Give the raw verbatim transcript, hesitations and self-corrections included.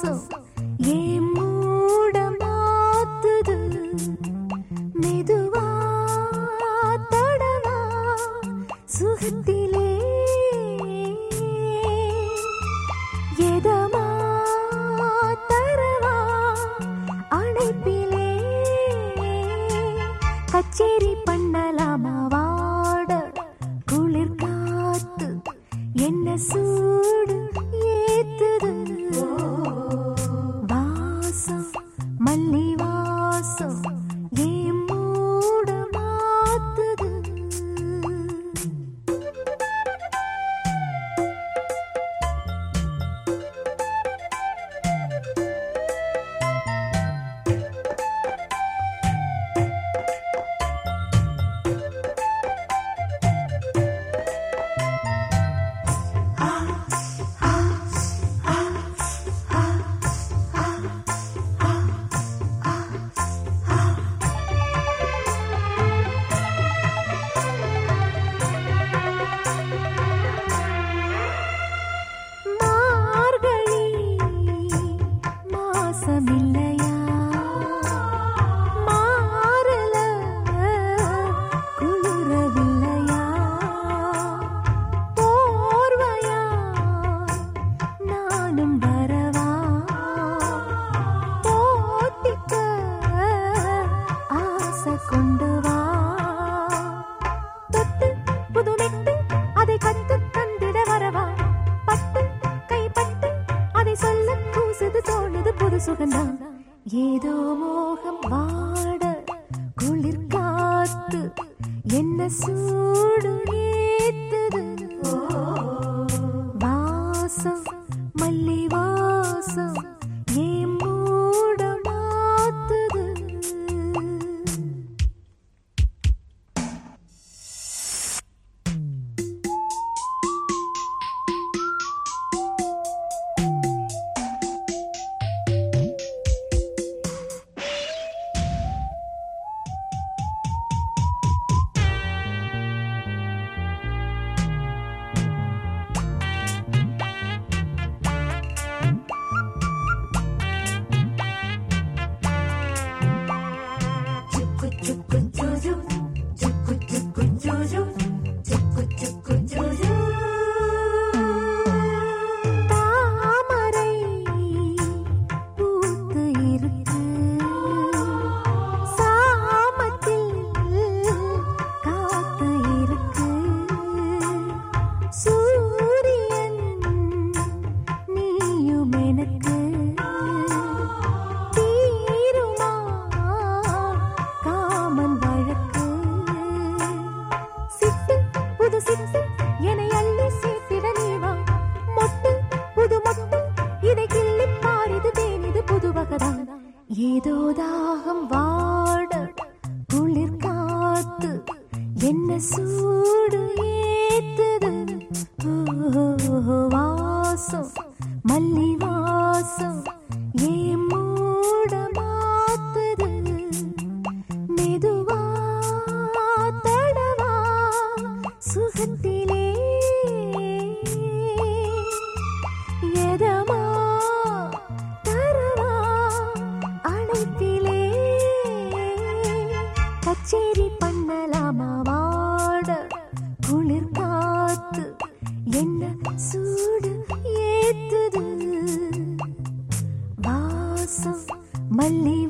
வாசம் ஏன் மூட மாத்துது மெதுவா தடவா சுகத்திலே எதமா தரவா அணைப்பிலே கச்சேரி பண்ணலாமா வாட குளிர் காத்து என்ன சூடு ஏத்துது வாசம் மல்லி வாசம் ஏன் மூட மாத்துது ஏதோ மோகம் வாட குளிர் காத்து என்ன சூடு ஏத்துது வாசம் மல்லி வாசம் ஏன் மூட மாத்துது ஏதோ தாகம் வாட குளிர் காத்து என்ன சூடு ஏத்துது வாசம் மல்லி வாசம் ஏன் மூட மாத்துது மெதுவா தடவா சுகத்திலே எதமா கச்சேரி பண்ணலாமா வாட குளிர் காத்து என்ன சூடு ஏத்துது வாசம் மல்லி